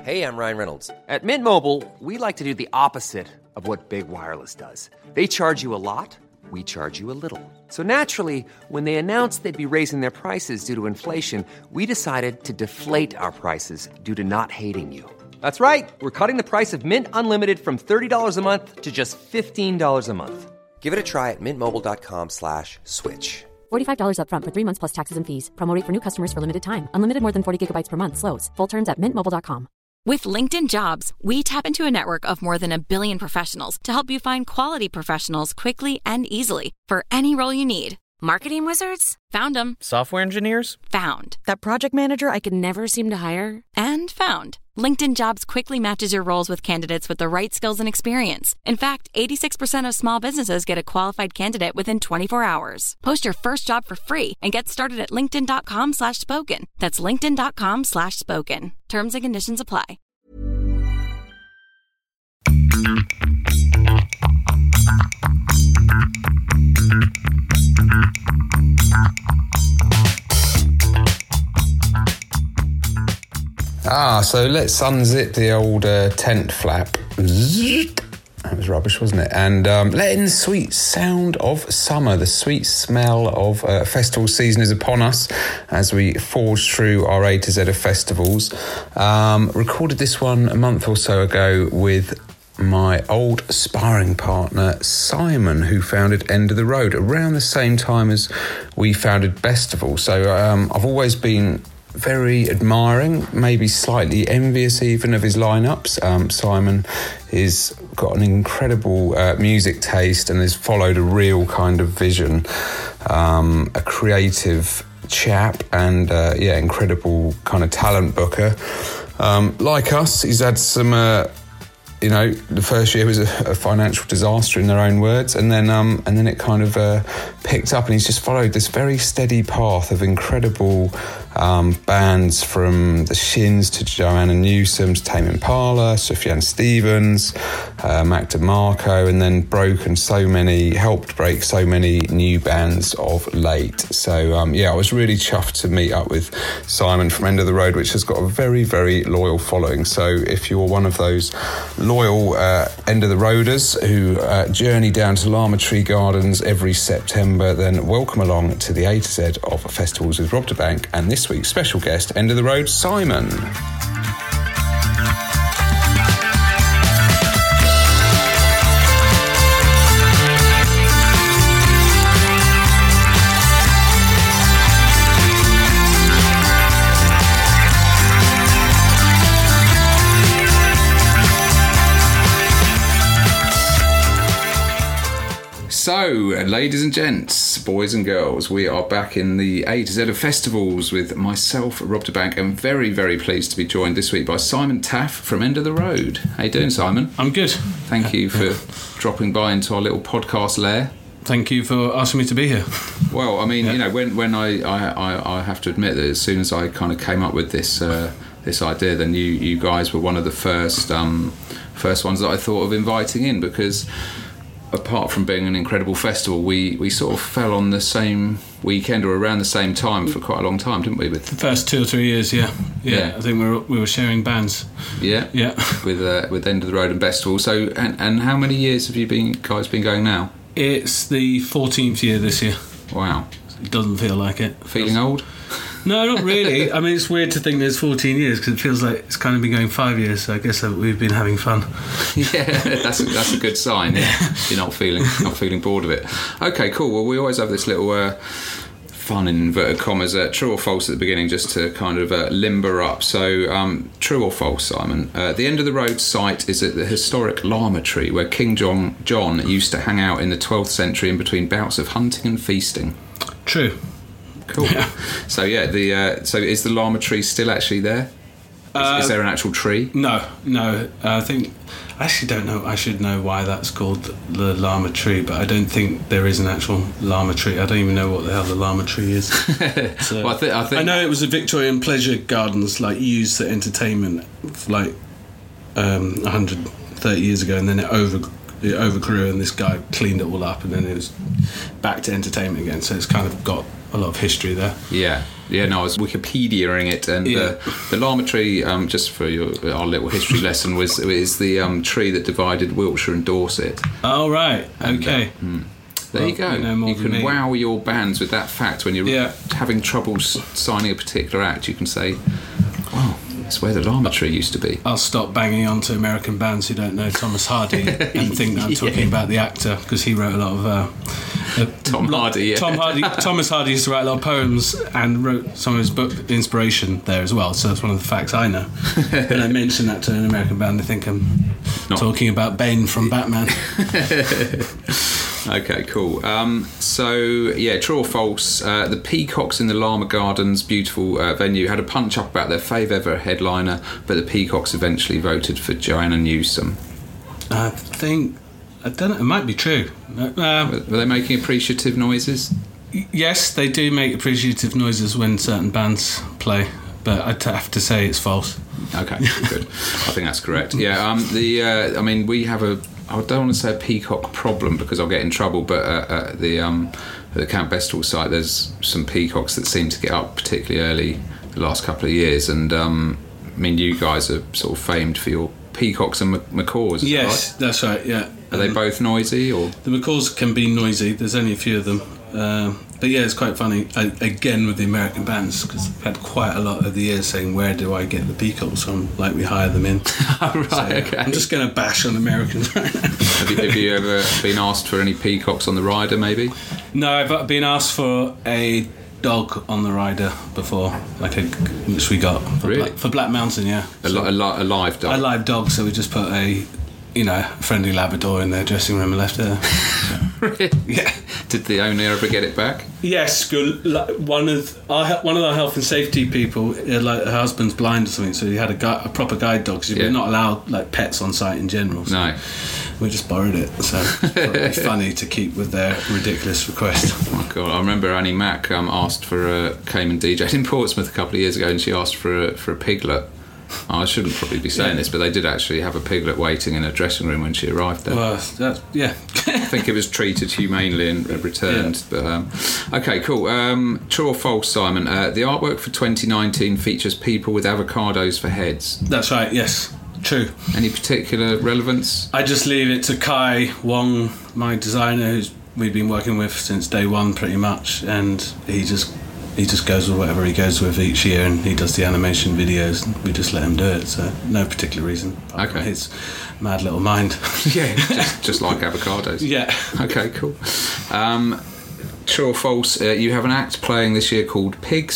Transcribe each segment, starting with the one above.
Hey, I'm Ryan Reynolds. At Mint Mobile, we like to do the opposite of what Big Wireless does. They charge you a lot, we charge you a little. So naturally, when they announced they'd be raising their prices due to inflation, we decided to deflate our prices due to not hating you. That's right. We're cutting the price of Mint Unlimited from $30 a month to just $15 a month. Give it a try at mintmobile.com/switch. $45 up front for 3 months plus taxes and fees. Promo rate for new customers for limited time. Unlimited more than 40 gigabytes per month. Slows full terms at mintmobile.com. With LinkedIn Jobs, we tap into a network of more than 1 billion professionals to help you find quality professionals quickly and easily for any role you need. Marketing wizards? Found them. Software engineers? Found. That project manager I could never seem to hire? And found. LinkedIn Jobs quickly matches your roles with candidates with the right skills and experience. In fact, 86% of small businesses get a qualified candidate within 24 hours. Post your first job for free and get started at linkedin.com/spoken. That's linkedin.com/spoken. Terms and conditions apply. So let's unzip the old tent flap. That was rubbish, wasn't it? And let in the sweet sound of summer. The sweet smell of festival season is upon us as we forge through our A to Z of festivals. Recorded this one a month or so ago with my old sparring partner, Simon, who founded End of the Road around the same time as we founded Bestival. So I've always been very admiring, maybe slightly envious even of his lineups. Simon has got an incredible music taste and has followed a real kind of vision, a creative chap and incredible kind of talent booker. Like us, he's had some the first year was a financial disaster in their own words, and then it kind of picked up, and he's just followed this very steady path of incredible bands, from the Shins to Joanna Newsom to Tame Impala, Sufjan Stevens, Mac DeMarco, and then helped break so many new bands of late. So I was really chuffed to meet up with Simon from End of the Road, which has got a very, very loyal following. So if you're one of those loyal End of the Roaders who journey down to Lama Tree Gardens every September, then welcome along to the A to Z of Festivals with Rob DeBank and this week's special guest, End of the Road, Simon. So, ladies and gents, boys and girls, we are back in the A to Z of Festivals with myself, Rob DeBank, and very, very pleased to be joined this week by Simon Taff from End of the Road. How you doing, Simon? I'm good. Thank you for dropping by into our little podcast lair. Thank you for asking me to be here. Well, I mean, when I have to admit that as soon as I kind of came up with this idea, then you guys were one of the first ones that I thought of inviting in, because apart from being an incredible festival, we sort of fell on the same weekend or around the same time for quite a long time, didn't we? With the first 2 or 3 years, yeah. I think we were sharing bands. Yeah. with End of the Road and Bestival. So, and how many years have you guys been going now? It's the 14th year this year. Wow. It doesn't feel like it. Feeling old? No, not really. I mean, it's weird to think there's 14 years because it feels like it's kind of been going 5 years. So I guess we've been having fun. Yeah, that's a good sign. Yeah. You're not feeling bored of it. Okay, cool. Well, we always have this little fun in inverted commas, true or false at the beginning, just to kind of limber up. So, true or false, Simon? The End of the Road site is at the historic Lama Tree, where King John used to hang out in the 12th century in between bouts of hunting and feasting. True. Cool. Yeah. So so is the Lama Tree still actually there? Is there an actual tree? No. I actually don't know. I should know why that's called the Lama Tree, but I don't think there is an actual Lama Tree. I don't even know what the hell the Lama Tree is. So, well, I think I know it was a Victorian pleasure gardens, like used for entertainment, like 130 years ago, and then it overcrew, and this guy cleaned it all up, and then it was back to entertainment again. So it's kind of got a lot of history there. Yeah. No, I was Wikipediaing it, and the Lama tree, just for our little history lesson, is the tree that divided Wiltshire and Dorset. Oh, right. Okay. There you go. You can wow your bands with that fact. When you're having trouble signing a particular act, you can say, "Wow, it's where the Lama tree used to be." I'll stop banging on to American bands who don't know Thomas Hardy and think that I'm talking about the actor, because he wrote a lot of Thomas Hardy used to write a lot of poems and wrote some of his book inspiration there as well, so that's one of the facts I know. When I mention that to an American band, they think I'm talking about Bane from Batman. Okay, cool. True or false, the Peacocks in the Lama Gardens, beautiful venue, had a punch up about their fave ever headliner, but the Peacocks eventually voted for Joanna Newsom. I don't know, it might be true. Were they making appreciative noises? Yes, they do make appreciative noises when certain bands play, but I'd have to say it's false. Okay, good. I think that's correct. Yeah, we have I don't want to say a peacock problem because I'll get in trouble, but at the Camp Bestall site, there's some peacocks that seem to get up particularly early the last couple of years, and you guys are sort of famed for your peacocks and macaws. Yes, right? That's right. Yeah. Are they both noisy, or the macaws can be noisy? There's only a few of them, but yeah, it's quite funny. Again with the American bands, because I've had quite a lot of the years saying, "Where do I get the peacocks from?" Like we hire them in. Right. So, okay. I'm just going to bash on Americans right now. Have you ever been asked for any peacocks on the rider? Maybe. No, I've been asked for a dog on the rider before, which we got for Black Mountain. Yeah, a live dog. A live dog. So we just put a friendly Labrador in their dressing room and left it there. Really? Yeah. Did the owner ever get it back? Yes. One of our health and safety people, her husband's blind or something, so he had a proper guide dog. So we're not allowed pets on site in general. So no. We just borrowed it. So it would be funny to keep with their ridiculous request. Oh my God! I remember Annie Mac asked for came and DJed in Portsmouth a couple of years ago, and she asked for a piglet. I shouldn't probably be saying this, but they did actually have a piglet waiting in a dressing room when she arrived there. Well, I think it was treated humanely and returned. Yeah. But okay, cool. True or false, Simon? The artwork for 2019 features people with avocados for heads. That's right. Yes, true. Any particular relevance? I just leave it to Kai Wong, my designer, who's we've been working with since day one, pretty much, and he just goes with whatever he goes with each year, and he does the animation videos, and we just let him do it, so no particular reason. Okay. His mad little mind. Yeah, just like avocados. Yeah. Okay, cool. True or false, you have an act playing this year called Pigs.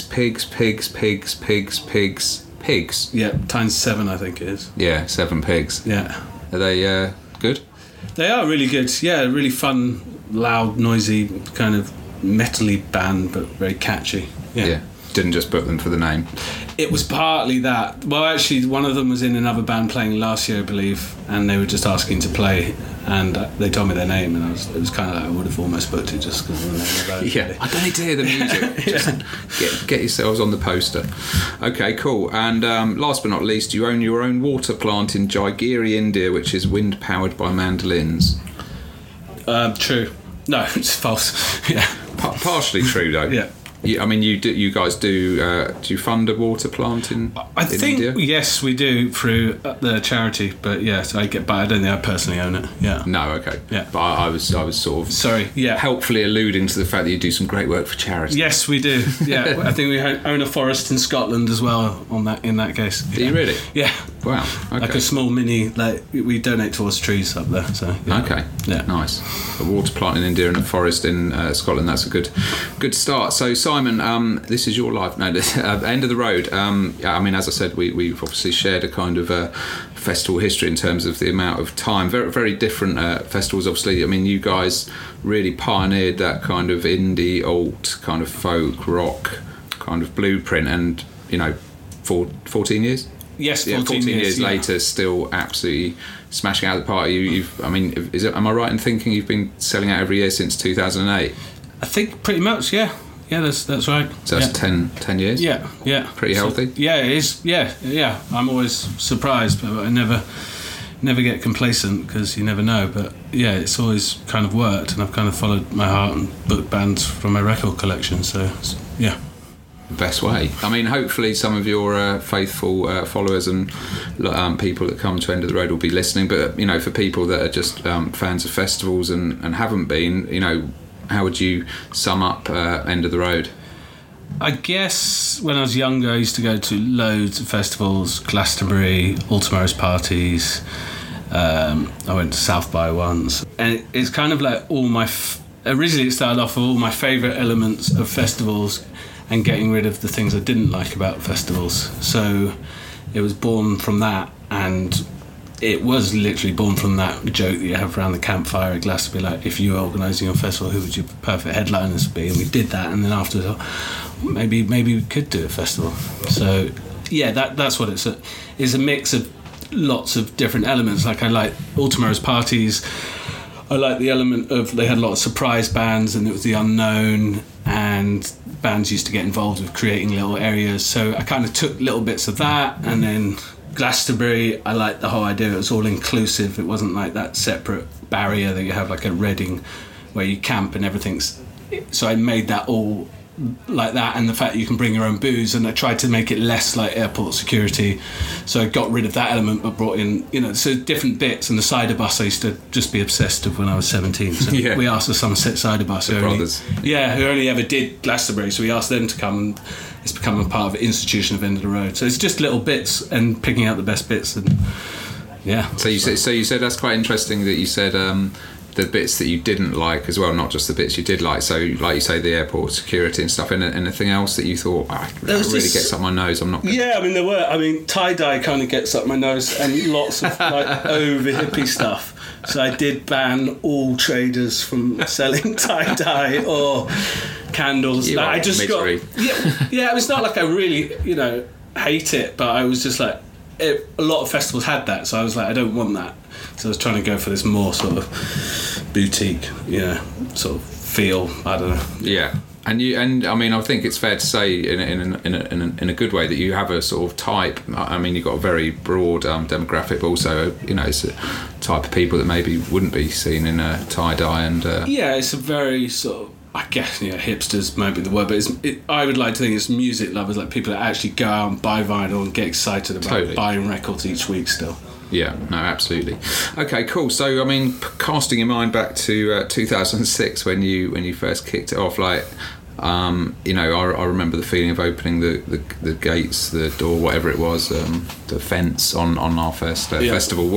Yeah, times 7 I think it is. Yeah, 7 pigs. Yeah. Are they good? They are really good, yeah, really fun, loud, noisy, kind of metally band, but very catchy. Yeah. Didn't just book them for the name. It was partly that. Well, actually, one of them was in another band playing last year, I believe, and they were just asking to play, and they told me their name, and it was kind of like I would have almost booked it just because of the name of the band. Yeah, really. I don't need to hear the music. Just get yourselves on the poster. Okay, cool. And last but not least, you own your own water plant in Jaigiri, India, which is wind powered by mandolins. True. No, it's false. Yeah. Partially true though. Yeah. You guys do you fund a water plant in India? Yes, we do through the charity, but yes, I don't think I personally own it. Yeah. No, okay. Yeah. But I was sort of helpfully alluding to the fact that you do some great work for charity. Yes, we do. Yeah. I think we own a forest in Scotland as well in that case. Do you really? Yeah. Wow. Okay. Like a small mini, we donate towards trees up there. So yeah. Okay. Yeah. Nice. A water plant in India and a forest in Scotland. That's a good start. So Simon, this is your life. No, end of the road. As I said, we've obviously shared a kind of festival history in terms of the amount of time. Very, very different festivals, obviously. You guys really pioneered that kind of indie, alt, kind of folk, rock kind of blueprint, and 14 years? Yes, 14 years later, still absolutely smashing out the party. Am I right in thinking you've been selling out every year since 2008? I think pretty much, yeah. Yeah, that's right. So that's 10 years? Yeah. Pretty healthy? Yeah, it is. Yeah. I'm always surprised, but I never never get complacent because you never know. But yeah, it's always kind of worked, and I've kind of followed my heart and booked bands from my record collection. So yeah. Best way. I mean, hopefully some of your faithful followers and people that come to End of the Road will be listening, but you know, for people that are just fans of festivals and haven't been, you know, how would you sum up End of the Road? I guess when I was younger I used to go to loads of festivals, Glastonbury, Ultimo's parties, I went to South by once, and it's kind of like all my originally it started off with all my favourite elements of festivals and getting rid of the things I didn't like about festivals. So it was born from that, and it was literally born from that joke that you have around the campfire at Glastonbury, like, if you were organising your festival, who would your perfect headliners be? And we did that, and then afterwards, maybe we could do a festival. So yeah, that's what it's a mix of lots of different elements. Like, I like Ultimo's parties, I like the element of they had a lot of surprise bands and it was the unknown, and bands used to get involved with creating little areas, so I kind of took little bits of that. And then Glastonbury, I liked the whole idea, it was all inclusive, it wasn't like that separate barrier that you have like a Reading where you camp and everything's, so I made that all like that, and the fact that you can bring your own booze, and I tried to make it less like airport security, so I got rid of that element but brought in, you know, so different bits. And the cider bus I used to just be obsessed with when I was 17, so yeah. We asked the Somerset Cider Bus who only ever did Glastonbury, so we asked them to come, and it's become a part of the institution of End of the Road. So it's just little bits and picking out the best bits, and yeah. So you said that's quite interesting that you said the bits that you didn't like as well, not just the bits you did like. So, like you say, the airport security and stuff. And anything else that you thought, really gets up my nose? I'm not gonna... Yeah, I mean, there were. I mean, tie-dye kind of gets up my nose, and lots of like over hippie stuff. So I did ban all traders from selling tie-dye or candles. I just misery. Yeah. It was not like I really, you know, hate it, but I was just like, a lot of festivals had that, so I was like, I don't want that. So I was trying to go for this more sort of boutique, you know, sort of feel. I don't know. Yeah, and I mean, I think it's fair to say in a good way that you have a sort of type. I mean, you've got a very broad demographic, but also, you know, it's a type of people that maybe wouldn't be seen in a tie-dye and. Yeah, it's a very sort of, I guess, you know, hipsters might be the word, but I would like to think it's music lovers, like people that actually go out and buy vinyl and get excited about buying records each week still. Yeah, no, absolutely. Okay, cool. So, I mean, casting your mind back to 2006 when you first kicked it off, like, you know, I remember the feeling of opening the gates, the door, whatever it was, the fence on our first festival.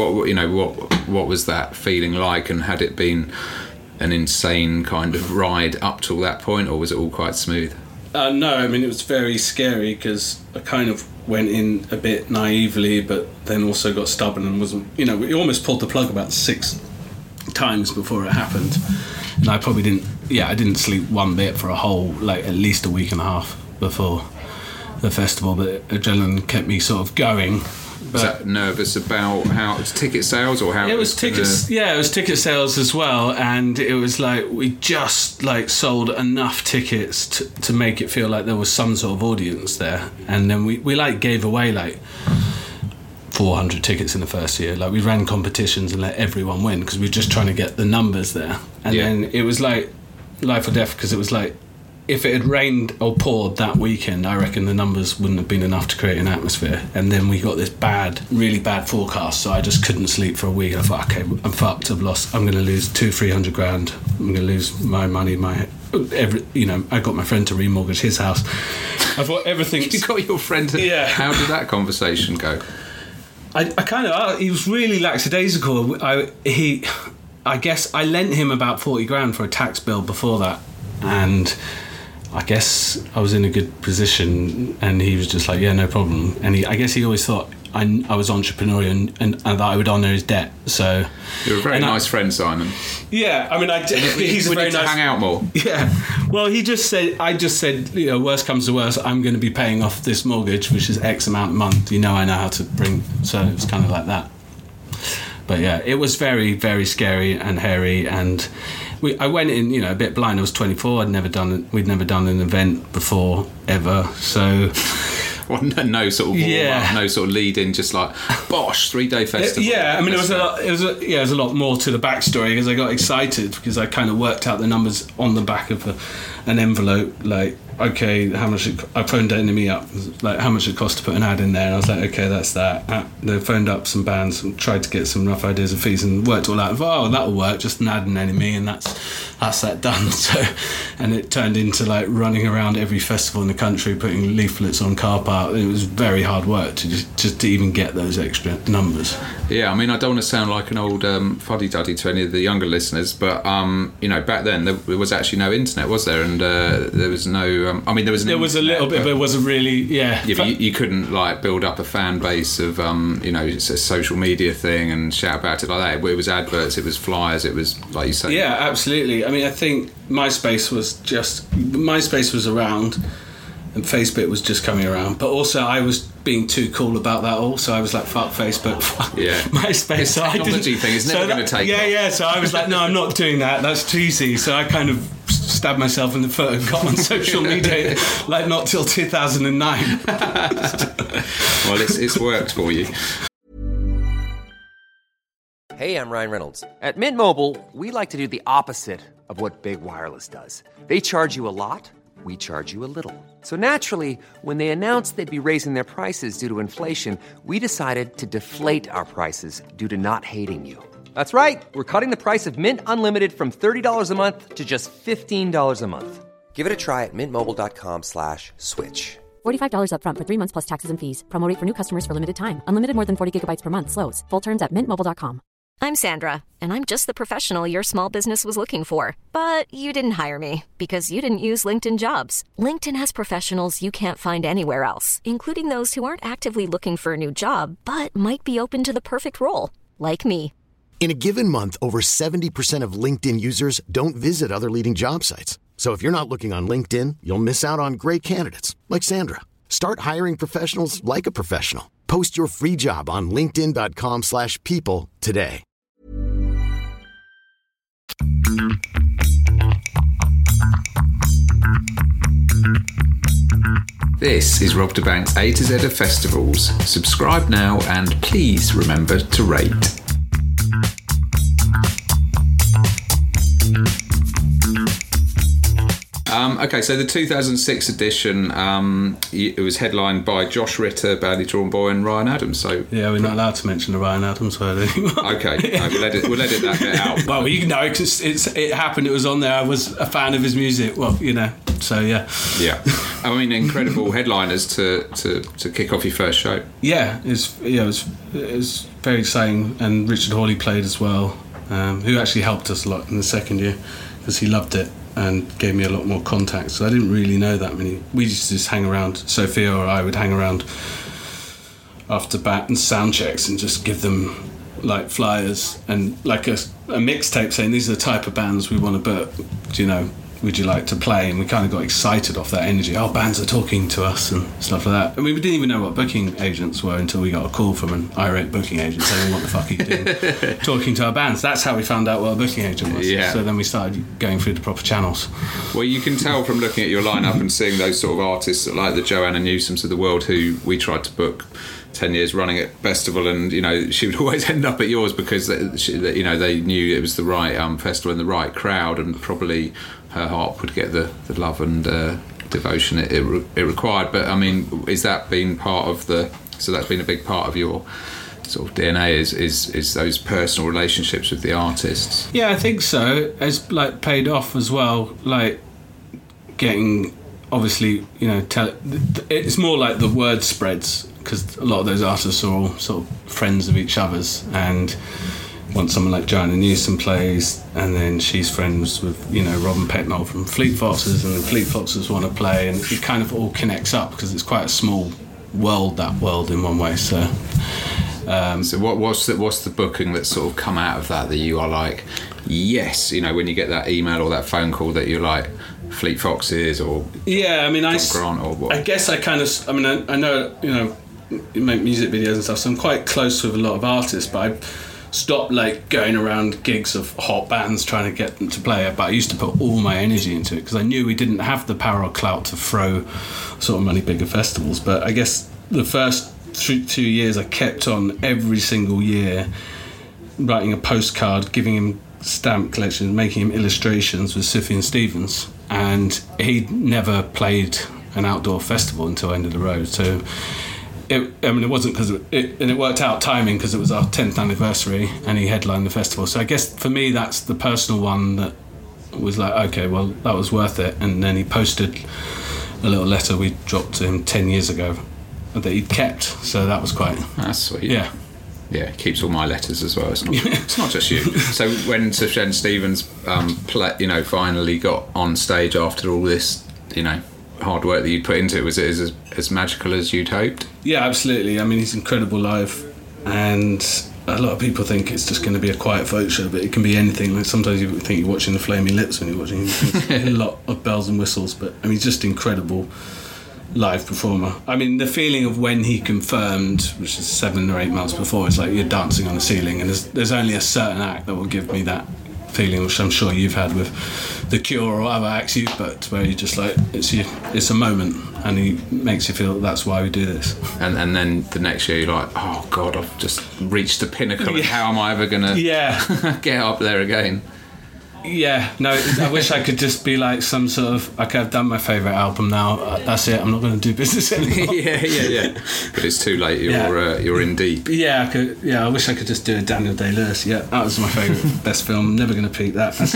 What was that feeling like, and had it been an insane kind of ride up till that point, or was it all quite smooth? No, I mean, it was very scary because I kind of went in a bit naively, but then also got stubborn and wasn't, you know, we almost pulled the plug about 6 times before it happened. And I probably didn't sleep one bit for a whole, like, at least a week and a half before the festival, but adrenaline kept me sort of going. Was that nervous about how it was ticket sales, or how it was tickets? Yeah, it was ticket sales as well, and it was like we just like sold enough tickets to make it feel like there was some sort of audience there, and then we like gave away like 400 tickets in the first year. Like, we ran competitions and let everyone win because we were just trying to get the numbers there, and then it was like life or death, because it was like, if it had rained or poured that weekend, I reckon the numbers wouldn't have been enough to create an atmosphere. And then we got this really bad forecast, so I just couldn't sleep for a week. I thought, okay, I'm fucked, I'm going to lose 200-300 grand. I'm going to lose my money, I got my friend to remortgage his house. I thought everything... You got your friend to... Yeah. How did that conversation go? I kind of... He was really lackadaisical. I guess I lent him about 40 grand for a tax bill before that, and... I guess I was in a good position, and he was just like, yeah, no problem. And I guess he always thought I was entrepreneurial and that I would honour his debt. So you're a very nice friend, Simon. Yeah, I mean, he's a very nice. To hang out more. Yeah. Well, I just said, you know, worst comes to worst, I'm going to be paying off this mortgage, which is X amount a month. You know, I know how to bring. So it was kind of like that. But yeah, it was very, very scary and hairy, and. I went in, you know, a bit blind. I was 24. We'd never done an event before ever. So no sort of warm-up, no sort of lead-in, just like bosh, 3-day festival. I mean, it was a lot more to the backstory, because I got excited because I kind of worked out the numbers on the back of an envelope, like, okay, I phoned Enemy up, like, how much it cost to put an ad in there, and I was like, okay, that's that. They phoned up some bands and tried to get some rough ideas of fees and worked all out. And thought, that'll work, just an ad and Enemy, and that's that done. So, and it turned into like running around every festival in the country, putting leaflets on car park. It was very hard work to just to even get those extra numbers. Yeah, I mean, I don't want to sound like an old fuddy-duddy to any of the younger listeners, but back then there was actually no internet, was there? And there was no. There was. There was a little bit, but it wasn't really. Yeah, but you couldn't like build up a fan base of it's a social media thing and shout about it like that. It was adverts, it was flyers, it was like you say. Yeah, absolutely. I mean, I think MySpace was around, and Facebook was just coming around. But also, I was being too cool about that all, so I was like, fuck Facebook, fuck MySpace. It's so a technology thing, it's never going to take off. Yeah, so I was like, no, I'm not doing that, that's cheesy. So I kind of stabbed myself in the foot and got on social media, like not till 2009. Well, it's worked for you. Hey, I'm Ryan Reynolds. At Mint Mobile, we like to do the opposite of what Big Wireless does. They charge you a lot, we charge you a little. So naturally, when they announced they'd be raising their prices due to inflation, we decided to deflate our prices due to not hating you. That's right. We're cutting the price of Mint Unlimited from $30 a month to just $15 a month. Give it a try at mintmobile.com/switch. $45 up front for 3 months plus taxes and fees. Promo rate for new customers for limited time. Unlimited more than 40 gigabytes per month. Slows full terms at mintmobile.com. I'm Sandra, and I'm just the professional your small business was looking for. But you didn't hire me because you didn't use LinkedIn Jobs. LinkedIn has professionals you can't find anywhere else, including those who aren't actively looking for a new job, but might be open to the perfect role, like me. In a given month, over 70% of LinkedIn users don't visit other leading job sites. So if you're not looking on LinkedIn, you'll miss out on great candidates like Sandra. Start hiring professionals like a professional. Post your free job on linkedin.com/people today. This is Rob DeBank's A to Z of Festivals. Subscribe now and please remember to rate. Okay, so the 2006 edition, it was headlined by Josh Ritter, Badly Drawn Boy, and Ryan Adams. So yeah, we're not allowed to mention the Ryan Adams word anymore. Okay, no, we'll edit that bit out. Well, you know, because it happened. It was on there. I was a fan of his music. Well, you know, so yeah. Yeah, I mean, incredible headliners to kick off your first show. Yeah, it was very exciting, and Richard Hawley played as well, who actually helped us a lot in the second year because he loved it and gave me a lot more contacts. So I didn't really know that many. We used to just hang around. Sophia or I would hang around after bat and sound checks and just give them like flyers and like a mixtape saying these are the type of bands we want to book. Do you know? Would you like to play? And we kind of got excited off that energy. Oh, bands are talking to us and stuff like that. I mean, we didn't even know what booking agents were until we got a call from an irate booking agent saying, what the fuck are you doing talking to our bands? That's how we found out what a booking agent was. Yeah. So then we started going through the proper channels. Well, you can tell from looking at your lineup and seeing those sort of artists like the Joanna Newsoms of the world who we tried to book 10 years running at festival, and you know she would always end up at yours because they knew it was the right festival and the right crowd, and probably her heart would get the love and devotion it required. But I mean, is that been part of so that's been a big part of your sort of DNA is those personal relationships with the artists? Yeah, I think so. It's like paid off as well, like getting, obviously, you know, it's more like the word spreads because a lot of those artists are all sort of friends of each other's, and once someone like Joanna Newsom plays, and then she's friends with, you know, Robin Pecknold from Fleet Foxes, and the Fleet Foxes want to play, and it kind of all connects up because it's quite a small world, that world, in one way. So what's the booking that's sort of come out of that you are like, yes, you know, when you get that email or that phone call that you're like Fleet Foxes or yeah, I mean, Grant or what? I guess I kind of, I mean, I know, you know, you make music videos and stuff, so I'm quite close with a lot of artists, but stopped like going around gigs of hot bands trying to get them to play it, but I used to put all my energy into it because I knew we didn't have the power or clout to throw sort of many bigger festivals. But I guess the first 2 years I kept on every single year writing a postcard, giving him stamp collections, making him illustrations with Sufjan Stevens, and he never played an outdoor festival until End of the Road. So it wasn't because it worked out timing because it was our 10th anniversary and he headlined the festival. So I guess for me that's the personal one that was like, okay, well that was worth it. And then he posted a little letter we dropped to him 10 years ago that he'd kept, so that was quite... That's sweet. Yeah, it keeps all my letters as well. It's not just you. So when Sufjan Stevens finally got on stage after all this, hard work that you'd put into it, was it as magical as you'd hoped? Yeah, absolutely. I mean, he's incredible live, and a lot of people think it's just going to be a quiet folk show, but it can be anything. Like sometimes you think you're watching the Flaming Lips when you're watching him. A lot of bells and whistles, but I mean, he's just incredible live performer. I mean, the feeling of when he confirmed, which is 7 or 8 months before, it's like you're dancing on the ceiling, and there's only a certain act that will give me that feeling, which I'm sure you've had with The Cure or other acts you've booked, where you're just like, it's a moment, and he makes you feel that's why we do this. And then the next year you're like, oh God, I've just reached the pinnacle, and how am I ever going to get up there again? Yeah, no, I wish I could just be like some sort of, okay, I've done my favourite album now, that's it, I'm not going to do business anymore. yeah. But it's too late, you're in deep. Yeah, I wish I could just do a Daniel Day-Lewis. Yeah, that was my favourite, best film, never going to peak that, that's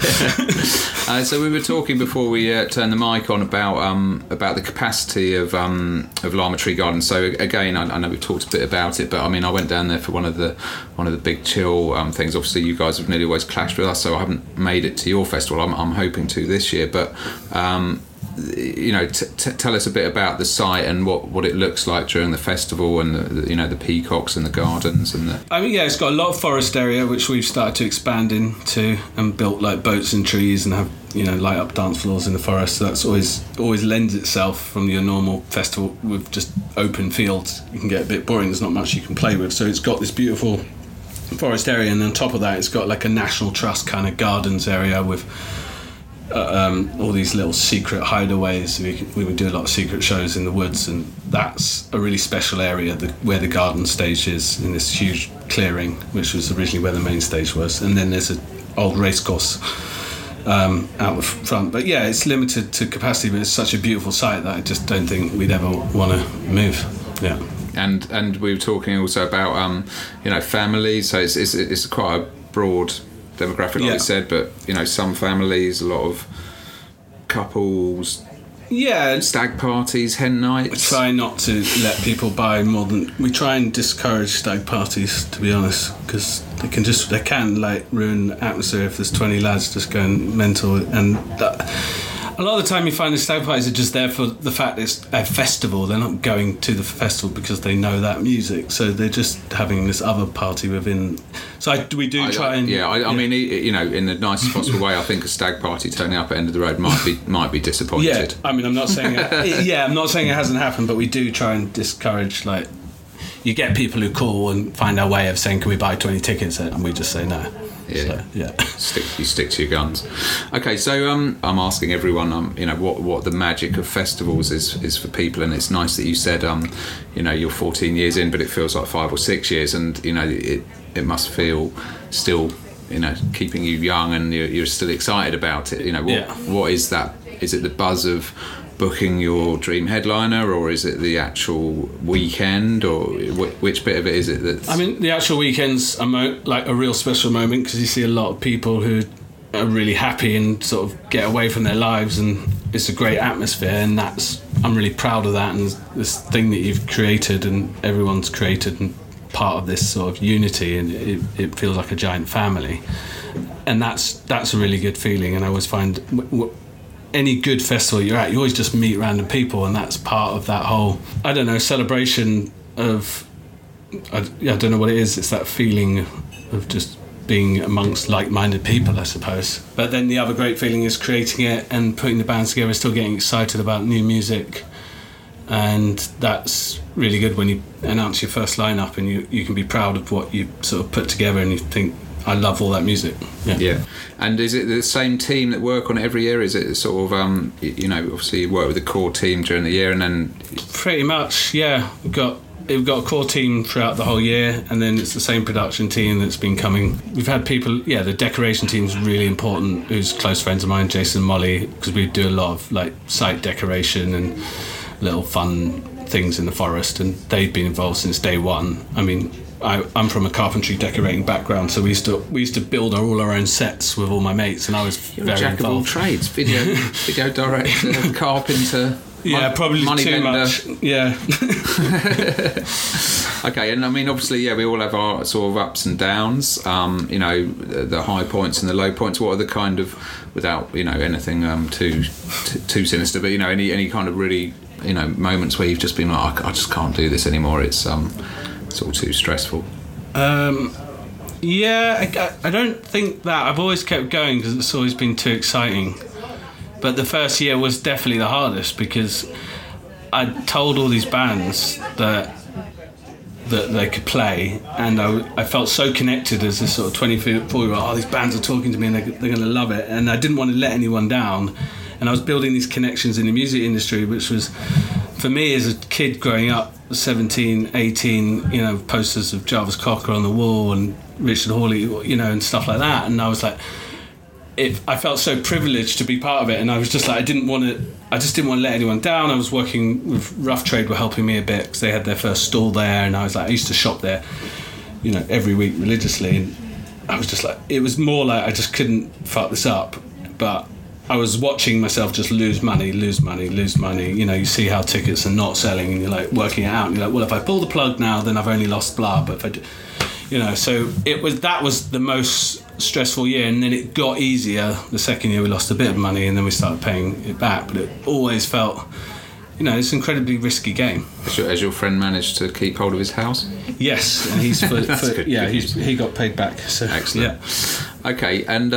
it. So we were talking before we turned the mic on about the capacity of Lama Tree Garden. So again, I know we've talked a bit about it, but I mean, I went down there for one of the big chill things. Obviously you guys have nearly always clashed with us, so I haven't made it to your festival. I'm hoping to this year, but tell us a bit about the site and what it looks like during the festival, and the peacocks and the gardens and the... I mean, yeah, it's got a lot of forest area which we've started to expand into and built like boats and trees and have light up dance floors in the forest. So that's always lends itself from your normal festival with just open fields. You can get a bit boring. There's not much you can play with. So it's got this beautiful forest area, and on top of that it's got like a National Trust kind of gardens area with all these little secret hideaways. We would do a lot of secret shows in the woods, and that's a really special area where the garden stage is, in this huge clearing, which was originally where the main stage was. And then there's an old racecourse out the front. But yeah, it's limited to capacity, but it's such a beautiful site that I just don't think we'd ever want to move. Yeah. And we were talking also about families. So it's quite a broad demographic, like we said, but some families, a lot of couples, stag parties, hen nights. We try not to let people buy more than... We try and discourage stag parties, to be honest, because they can like ruin the atmosphere if there's 20 lads just going mental. And a lot of the time you find the stag parties are just there for the fact it's a festival. They're not going to the festival because they know that music, so they're just having this other party within. So we do try and... I mean, in the nicest possible way, I think a stag party turning up at End of the Road might be disappointed. Yeah, I mean, I'm not saying I'm not saying it hasn't happened, but we do try and discourage, like, you get people who call and find our way of saying, can we buy 20 tickets? And we just say no. Yeah. You stick to your guns. Okay, so I'm asking everyone, what the magic of festivals is for people, and it's nice that you said, you're 14 years in, but it feels like 5 or 6 years, and it must feel still, keeping you young, and you're still excited about it. What is that? Is it the buzz of booking your dream headliner, or is it the actual weekend, or which bit of it is it that's... I mean, the actual weekend's like a real special moment, because you see a lot of people who are really happy and sort of get away from their lives, and it's a great atmosphere, and I'm really proud of that, and this thing that you've created and everyone's created, and part of this sort of unity, and it feels like a giant family, and that's a really good feeling. And I always find any good festival you're at, you always just meet random people, and that's part of that whole, I don't know, celebration of, I don't know what it is, it's that feeling of just being amongst like-minded people, I suppose. But then the other great feeling is creating it and putting the bands together, still getting excited about new music, and that's really good when you announce your first lineup and you can be proud of what you sort of put together, and you think, I love all that music. Yeah. And is it the same team that work on it every year? Is it sort of, obviously you work with the core team during the year and then... Pretty much, yeah. We've got a core team throughout the whole year, and then it's the same production team that's been coming. We've had people, the decoration team's really important, who's close friends of mine, Jason and Molly, because we do a lot of like site decoration and little fun things in the forest, and they've been involved since day one. I mean, I'm from a carpentry decorating background, so we used to build all our own sets with all my mates, and I was very involved. Jack of all trades, video director, carpenter. Yeah, probably money too vendor. much. Yeah. Okay, and I mean, obviously, we all have our sort of ups and downs. The high points and the low points. What are the kind of, without anything too sinister, but any kind of really moments where you've just been like, I just can't do this anymore. It's all too stressful. I don't think that. I've always kept going because it's always been too exciting. But the first year was definitely the hardest, because I told all these bands that they could play, and I felt so connected as this sort of 24-year-old. Oh, these bands are talking to me and they're going to love it, and I didn't want to let anyone down. And I was building these connections in the music industry, which was, for me as a kid growing up, 17, 18, posters of Jarvis Cocker on the wall and Richard Hawley, and stuff like that. And I was like, I felt so privileged to be part of it, and I was just like, I just didn't want to let anyone down. I was working with Rough Trade, were helping me a bit because they had their first stall there, and I was like, I used to shop there, every week religiously, and I was just like, it was more like I just couldn't fuck this up, but I was watching myself just lose money. You see how tickets are not selling, and you're like working it out, and you're like, well, if I pull the plug now, then I've only lost blah, but if I do, so that was the most stressful year, and then it got easier. The second year we lost a bit of money, and then we started paying it back, but it always felt, it's an incredibly risky game. Has your friend managed to keep hold of his house? Yes, and he's he got paid back. So excellent. Yeah. Okay, and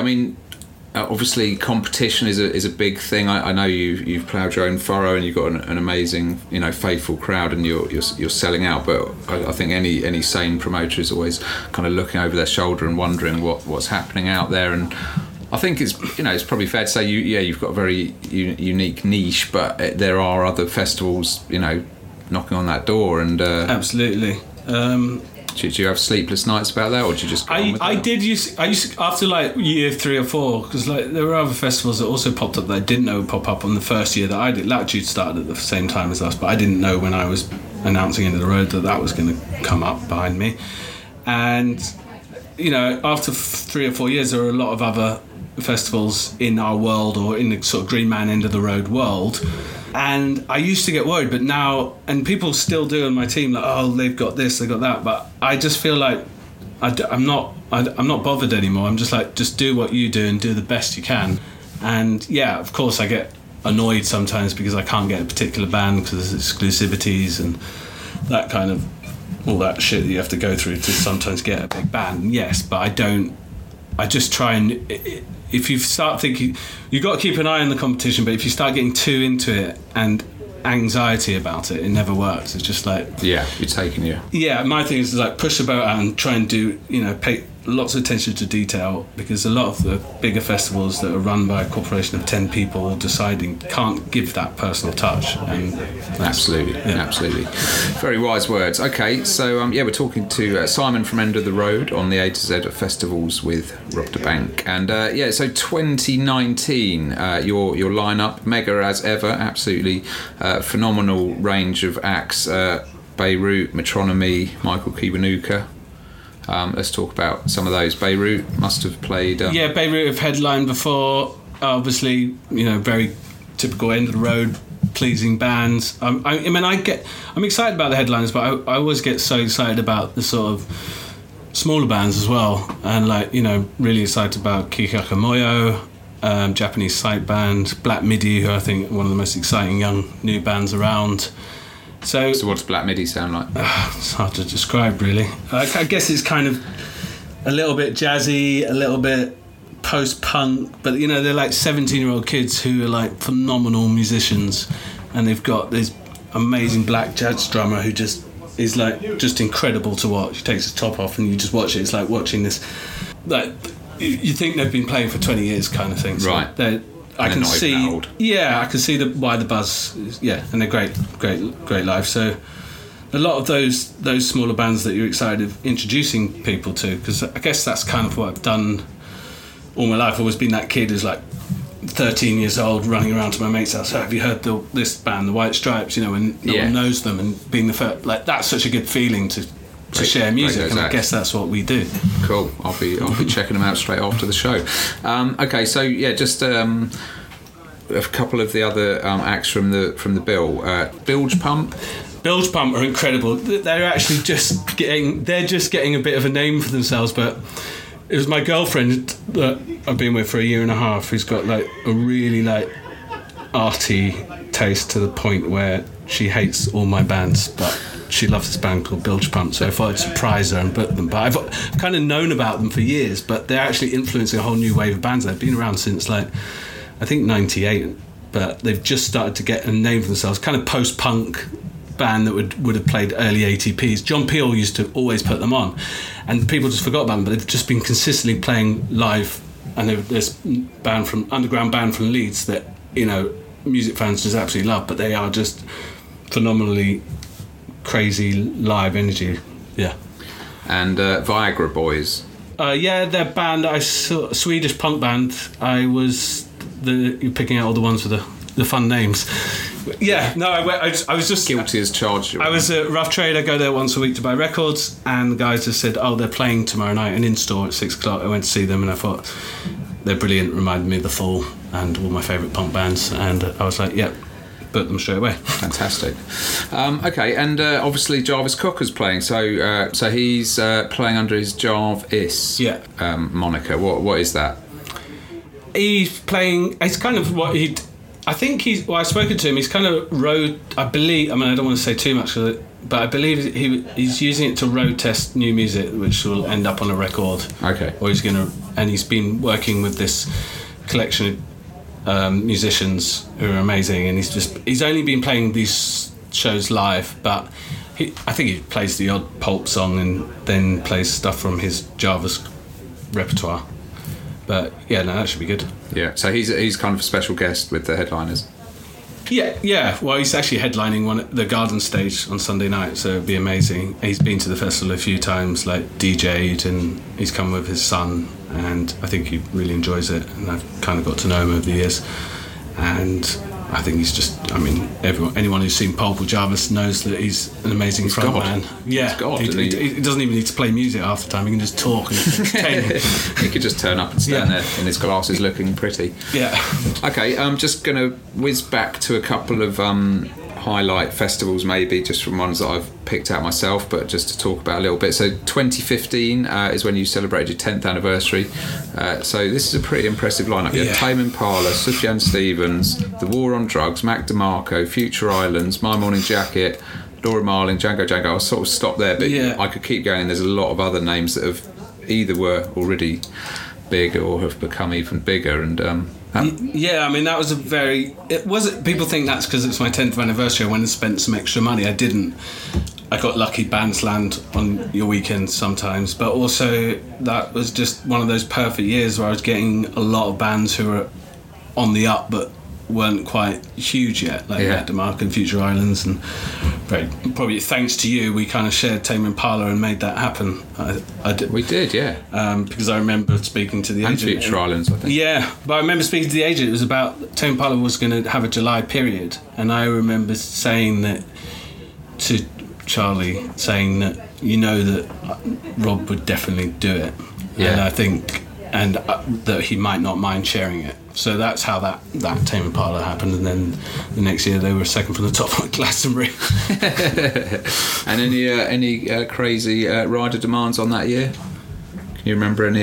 obviously competition is a big thing. I know you've ploughed your own furrow, and you've got an amazing faithful crowd, and you're selling out, but I think any sane promoter is always kind of looking over their shoulder and wondering what's happening out there. And I think it's it's probably fair to say you've got a very unique niche, but there are other festivals knocking on that door, and absolutely. Do you have sleepless nights about that, or do you just? I used after like year 3 or 4, because like there were other festivals that also popped up that I didn't know would pop up on the first year that I did. Latitude started at the same time as us, but I didn't know when I was announcing End of the Road that was going to come up behind me. And after 3 or 4 years, there were a lot of other festivals in our world, or in the sort of Green Man End of the Road world. And I used to get worried, but now, and people still do in my team, like, oh, they've got this, they've got that, but I just feel like I'm not bothered anymore. I'm just like, just do what you do and do the best you can. And yeah, of course I get annoyed sometimes because I can't get a particular band because there's exclusivities and that kind of, all that shit that you have to go through to sometimes get a big band. Yes, but I just try and, if you start thinking, you've got to keep an eye on the competition, but if you start getting too into it and anxiety about it, it never works. It's just like, you're taking you. Yeah, my thing is like push the boat out and try and do, pay lots of attention to detail, because a lot of the bigger festivals that are run by a corporation of 10 people deciding can't give that personal touch. And absolutely. Very wise words. Okay, so we're talking to Simon from End of the Road on the A to Z of festivals with Rob da Bank, and so 2019, your lineup mega as ever, absolutely phenomenal range of acts. Beirut, Metronomy, Michael Kiwanuka. Let's talk about some of those. Beirut must have played. Beirut have headlined before. Obviously, very typical End of the Road, pleasing bands. I'm excited about the headliners, but I always get so excited about the sort of smaller bands as well. And really excited about Kikaka Moyo, Japanese side band, Black Midi, who I think are one of the most exciting young new bands around. So what does Black Midi sound like? It's hard to describe, really. I guess it's kind of a little bit jazzy, a little bit post-punk, but they're like 17-year-old kids who are like phenomenal musicians, and they've got this amazing black jazz drummer who just is like just incredible to watch. He takes his top off and you just watch it. It's like watching this, like you think they've been playing for 20 years kind of thing. So right. I can see. Yeah, I can see why the buzz. And they're great live. So a lot of those smaller bands that you're excited of introducing people to, because I guess that's kind of what I've done all my life. I've always been that kid who's like 13 years old running around to my mate's house. So have you heard this band, the White Stripes? You know, and no one knows them, and being the first, like that's such a good feeling to share music, and I guess that's what we do. Cool. I'll be checking them out straight after the show. Okay, so just a couple of the other acts from the bill. Bilge Pump. Bilge Pump are incredible. They're actually just getting a bit of a name for themselves, but it was my girlfriend that I've been with for a year and a half who's got like a really like arty taste to the point where she hates all my bands, but she loves this band called Bilge Pump, so I thought I'd surprise her and book them. But I've kind of known about them for years, but they're actually influencing a whole new wave of bands. They've been around since like I think 98, but they've just started to get a name for themselves, kind of post-punk band that would have played early ATPs. John Peel used to always put them on, and people just forgot about them, but they've just been consistently playing live. And there's underground band from Leeds that, you know, music fans just absolutely love, but they are just phenomenally crazy live energy. Yeah. And Viagra Boys. Their band, Swedish punk band. You're picking out all the ones with the fun names. Yeah, no, I was just guilty as charged. I was at Rough Trade. I go there once a week to buy records, and the guys just said, "Oh, they're playing tomorrow night and in store at 6 o'clock." I went to see them, and I thought they're brilliant. Reminded me of The Fall and all my favourite punk bands, and I was like, "Yep." Booked them straight away. Fantastic. Okay, and obviously Jarvis Cocker's playing, so he's playing under his Jarvis moniker. What is that? He's playing. It's kind of what he. I think he's. Well, I've spoken to him. He's kind of road. I believe. I mean, I don't want to say too much, but I believe he's using it to road test new music, which will end up on a record. Okay. Or he's gonna. And he's been working with this collection of musicians who are amazing, and he's only been playing these shows live, but I think he plays the odd Pulp song and then plays stuff from his Jarvis repertoire. But yeah, no, that should be good. Yeah, so he's kind of a special guest with the headliners. Yeah. Well, he's actually headlining the Garden Stage on Sunday night, so it'd be amazing. He's been to the festival a few times, like DJ'd, and he's come with his son, and I think he really enjoys it. And I've kind of got to know him over the years, and I think he's just. I mean, anyone who's seen Pulp or Jarvis knows that he's an amazing frontman. Yeah, he's God, he doesn't even need to play music half the time. He can just talk and entertain. He could just turn up and stand there in his glasses, looking pretty. Yeah. Okay, I'm just going to whiz back to a couple of highlight festivals, maybe just from ones that I've picked out myself, but just to talk about a little bit. So 2015 is when you celebrated your 10th anniversary. So this is a pretty impressive lineup. You had Tame Impala, Sufjan Stevens, The War on Drugs, Mac DeMarco, Future Islands, My Morning Jacket, Laura Marling, Django. I'll sort of stop there, but I could keep going. There's a lot of other names that have either were already big or have become even bigger, and I mean, that was people think that's because it's my 10th anniversary. I went and spent some extra money. I didn't. I got lucky bands land on your weekends sometimes, but also that was just one of those perfect years where I was getting a lot of bands who were on the up but weren't quite huge yet, like Mac DeMarco and Future Islands, and probably thanks to you we kind of shared Tame Impala and made that happen. We did, because I remember speaking to the agent. And Future Islands, I think. Yeah, but I remember speaking to the agent. It was about Tame Impala was going to have a July period, and I remember saying that to Charlie, saying that that Rob would definitely do it, and I think that he might not mind sharing it. So that's how that Tame Impala happened, and then the next year they were second from the top at Glastonbury. And any crazy rider demands on that year? Can you remember any?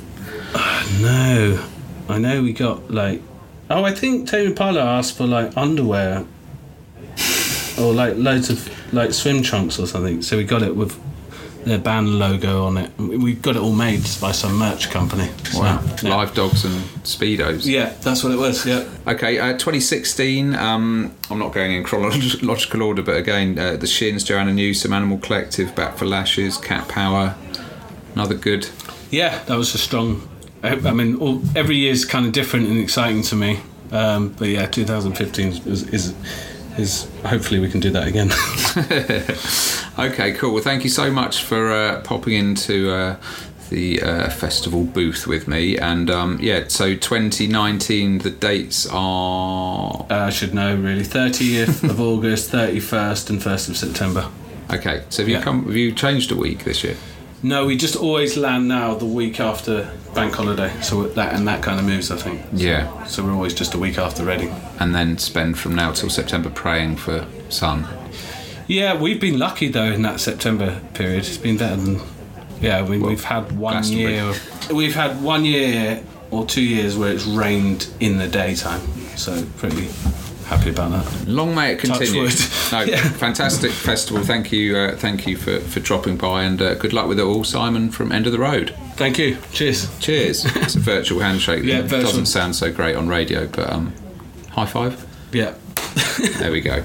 No, I know we got I think Tame Impala asked for underwear or loads of swim trunks or something. So we got it with their band logo on it. We got it all made by some merch company. Wow. Yeah. Live dogs and Speedos. Yeah, that's what it was, yeah. Okay, 2016, I'm not going in chronological order, but again, The Shins, Joanna Newsom, Animal Collective, Back for Lashes, Cat Power, another good. Yeah, that was a strong... I mean, every year is kind of different and exciting to me. But yeah, 2015 is hopefully we can do that again. Okay, cool. Well, thank you so much for popping into the festival booth with me. And so 2019, the dates are... I should know, really. 30th of August, 31st and 1st of September. Okay, so have you changed a week this year? No, we just always land now the week after bank holiday, so that kind of moves, I think. Yeah. So we're always just a week after Reading. And then spend from now till September praying for sun. Yeah, we've been lucky though in that September period. It's been better than... Yeah, we've had 1 year... We've had 1 year or 2 years where it's rained in the daytime, so pretty... happy about that. Long may it continue. Yeah. Fantastic festival. Thank you for dropping by, and good luck with it all. Simon from End of the Road. Thank you. Cheers. It's a virtual handshake. Yeah, it doesn't sound so great on radio, but high five. Yeah. There we go.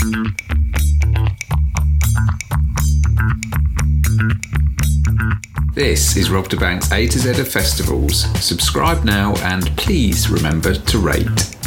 This is Rob DeBank's A to Z of Festivals. Subscribe now, and please remember to rate.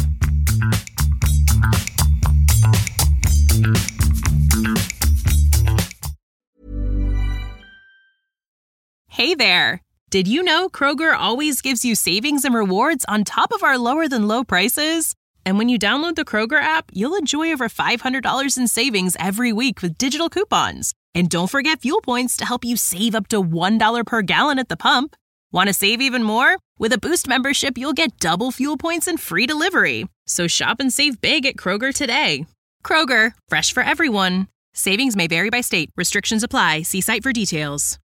Hey there! Did you know Kroger always gives you savings and rewards on top of our lower-than-low prices? And when you download the Kroger app, you'll enjoy over $500 in savings every week with digital coupons. And don't forget fuel points to help you save up to $1 per gallon at the pump. Want to save even more? With a Boost membership, you'll get double fuel points and free delivery. So shop and save big at Kroger today. Kroger, fresh for everyone. Savings may vary by state. Restrictions apply. See site for details.